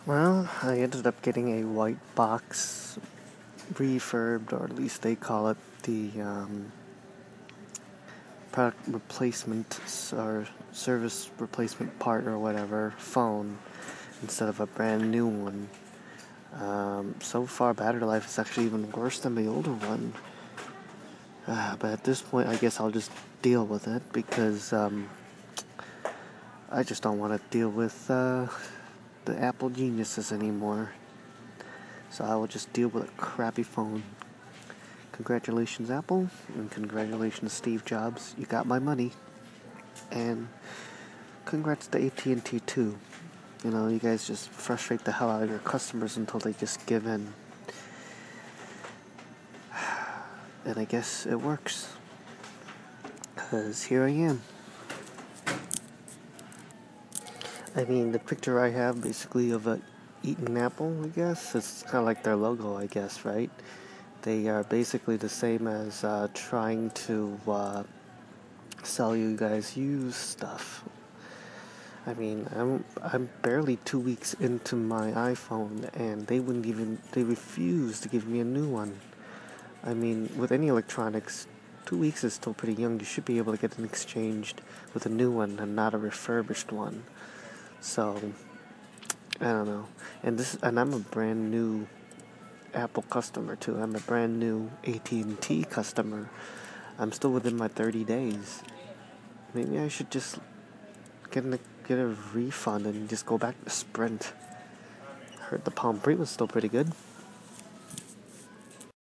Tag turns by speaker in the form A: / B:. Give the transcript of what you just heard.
A: Well, I ended up getting a white box refurbed, or at least they call it the product replacement or service replacement part or whatever phone instead of a brand new one. So far, battery life is actually even worse than the older one. But at this point, I guess I'll just deal with it because I just don't want to deal with the Apple geniuses anymore. So I will just deal with a crappy phone. Congratulations, Apple, and congratulations, Steve Jobs. You got my money. And congrats to AT&T too. You know, you guys just frustrate the hell out of your customers until they just give in. And I guess it works. Because here I am. I mean, the picture I have basically of a eating apple, I guess. It's kind of like their logo, I guess, right? They are basically the same as trying to sell you guys used stuff. I mean, I'm barely 2 weeks into my iPhone, and they refuse to give me a new one. I mean, with any electronics, 2 weeks is still pretty young. You should be able to get it exchanged with a new one and not a refurbished one. So, I don't know. And I'm a brand new Apple customer too. I'm a brand new AT&T customer. I'm still within my 30 days. Maybe I should just get a refund and just go back to Sprint. Heard the Palm Pre was still pretty good.